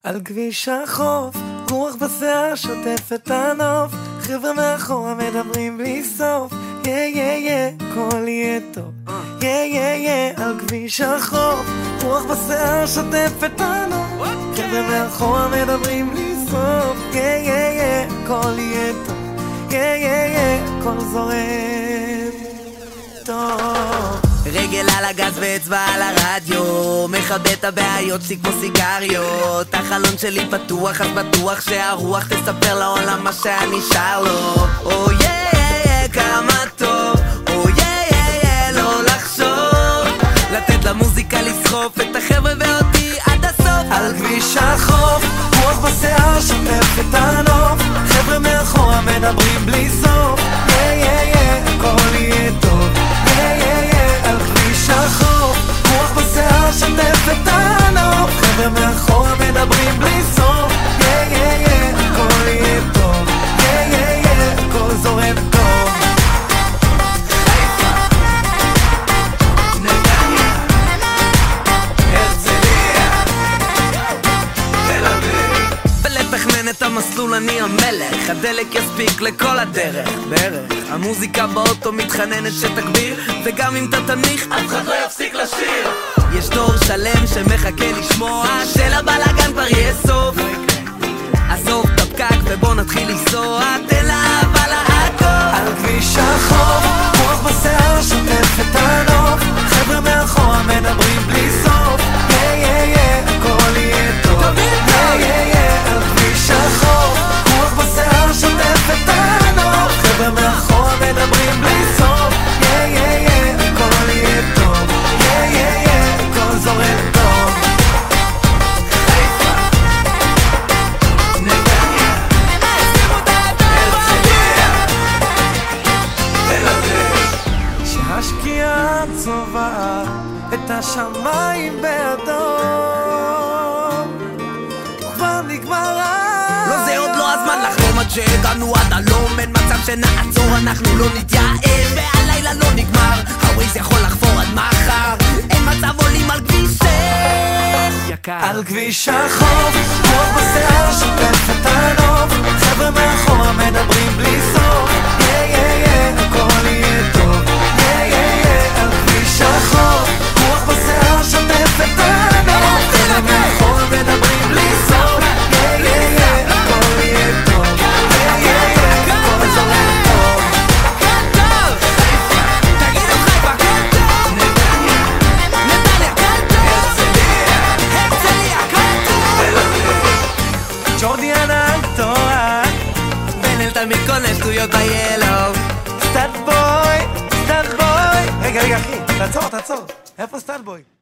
על כביש החוף, רוח בשיער שוטף את הנוף, חבר'ה מאחורה מדברים בלי סוף, הכל יהיה טוב, על כביש החוף, רוח בשיער שוטף את הנוף, חבר'ה מאחורה מדברים בלי סוף, הכל יהיה טוב, הכל זורם טוב. רגל על הגז ואצבע על הרדיו, מכבד את הבעיות שלי כמו סיגריות. החלון שלי פתוח אז בטוח שהרוח תספר לעולם מה שאני שר לו. כמה טוב, לא לחשוב, לתת למוזיקה לסחוף את החבר'ה ואותי עד הסוף. על כביש החוף, רוח בשיער שוטף את הנוף, חבר'ה מאחורה מדברים בלי סוף, הכל יהיה טוב, על כביש החוף, רוח בשיער שוטף את הנוף, חבר'ה מאחורה מדברים בלי סוף, הכל יהיה טוב, הכל זורם טוב. את המסלול אני המלך, הדלק יספיק לכל הדרך. המוזיקה באוטו מתחננת שתגביר, וגם אם אתה תניח אף אחד לא יפסיק לשיר. יש דור שלם שמחכה לשמוע שלבלגן כבר יהיה סוף. עזוב את הפקק ובוא נתחיל לנסוע, תן לאהבה לעקוב. על כביש החוף, רוח בשיער שוטף את הנוף, חבר'ה מאחורה מדברים בלי סוף, הכל יהיה טוב, על כביש החוף, רוח בשיער שוטף את הנוף, חבר'ה מאחורה מדברים בלי סוף, הכל יהיה טוב, הכל זורם טוב. השקיעה צובעת את השמיים באדום, כבר נגמר. לא, זה עוד לא הזמן לחלום עד שהגענו עד הלום, אין מצב שנעצור, אנחנו לא נתייאש, והלילה לא נגמר, הווייז יכול לחפור עד מחר, אין מצב עולים על כביש 6 יקר. על כביש החוף, רוח בשיער שוטף את הנוף, חבר'ה מאחורה מדברים בלי סוף, הכל יהיה טוב, על כביש החוף, רוח בשיער שוטף את הנוף, חבר'ה מאחורה מדברים בלי סוף, הכל יהיה טוב, הכל זורם טוב. תגידו חיפה, נתניה, הרצליה, ג'ורדי אנטואן, בן אלתן מכל שטויות ביאלו. סטאד בוי, רגע אחי, תעצור, איפה סטאד בוי?